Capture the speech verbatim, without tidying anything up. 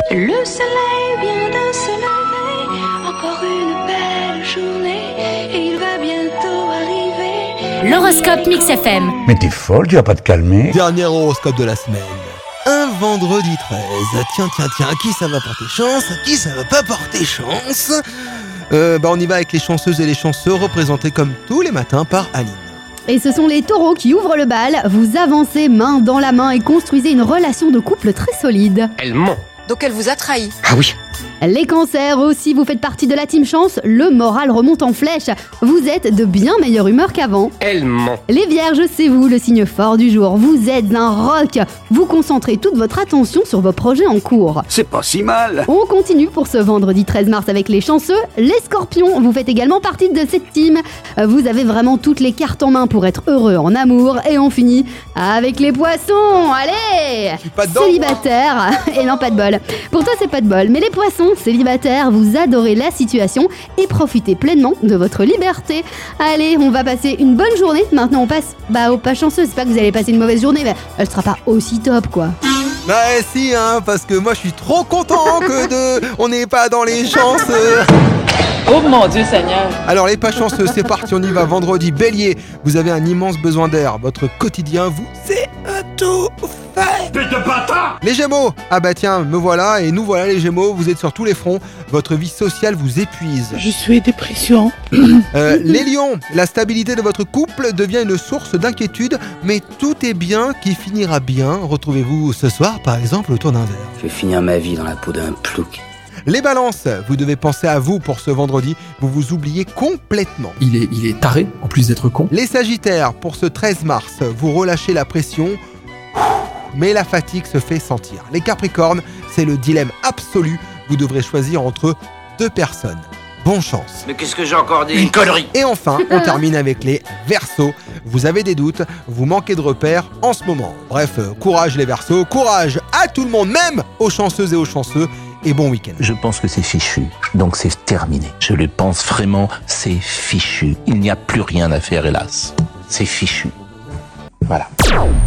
Le soleil vient de se lever, encore une belle journée, et il va bientôt arriver. L'horoscope Mix F M. Mais t'es folle, tu vas pas te calmer. Dernier horoscope de la semaine. Un vendredi treize. Tiens, tiens, tiens, à qui ça va porter chance? À qui ça va pas porter chance? euh, bah on y va avec les chanceuses et les chanceux, représentés comme tous les matins par Aline. Et ce sont les taureaux qui ouvrent le bal. Vous avancez main dans la main et construisez une relation de couple très solide. Elle ment. Donc elle vous a trahi. Ah oui. Les cancers aussi, vous faites partie de la team chance, le moral remonte en flèche. Vous êtes de bien meilleure humeur qu'avant. Elle ment. Les vierges, c'est vous le signe fort du jour. Vous êtes un rock. Vous concentrez toute votre attention sur vos projets en cours. C'est pas si mal. On continue pour ce vendredi treize mars avec les chanceux. Les scorpions, vous faites également partie de cette team. Vous avez vraiment toutes les cartes en main pour être heureux en amour. Et on finit avec les poissons. Allez, Je suis pas dedans, célibataire. Et non, pas de bol. Pour toi, c'est pas de bol. Mais les poissons célibataires, vous adorez la situation et profitez pleinement de votre liberté. Allez, on va passer une bonne journée. Maintenant, on passe bah, aux pas chanceux. C'est pas que vous allez passer une mauvaise journée, mais elle sera pas aussi top, quoi. Bah si, hein, parce que moi je suis trop content que de... on n'est pas dans les chances. Oh mon Dieu Seigneur. Alors les pas chanceux, c'est parti, on y va. Vendredi, Bélier, vous avez un immense besoin d'air. Votre quotidien vous est à tout fait. de bâtard. Les Gémeaux, ah bah tiens, me voilà et nous voilà les Gémeaux, vous êtes sur tous les fronts. Votre vie sociale vous épuise. Je suis dépression. Euh, les Lions, la stabilité de votre couple devient une source d'inquiétude, mais tout est bien qui finira bien. Retrouvez-vous ce soir, par exemple, autour d'un verre. Je vais finir ma vie dans la peau d'un plouc. Les Balances, vous devez penser à vous pour ce vendredi, vous vous oubliez complètement. Il est, il est taré, en plus d'être con. Les Sagittaires, pour ce treize mars, vous relâchez la pression, mais la fatigue se fait sentir. Les Capricornes, c'est le dilemme absolu, vous devrez choisir entre deux personnes. Bonne chance. Mais qu'est-ce que j'ai encore dit? Une connerie. Et enfin, on termine avec les Verseaux. Vous avez des doutes, vous manquez de repères en ce moment. Bref, euh, courage les Verseaux, courage à tout le monde, même aux chanceuses et aux chanceux, et bon week-end. Je pense que c'est fichu, donc c'est terminé. Je le pense vraiment, c'est fichu. Il n'y a plus rien à faire, hélas. C'est fichu. Voilà.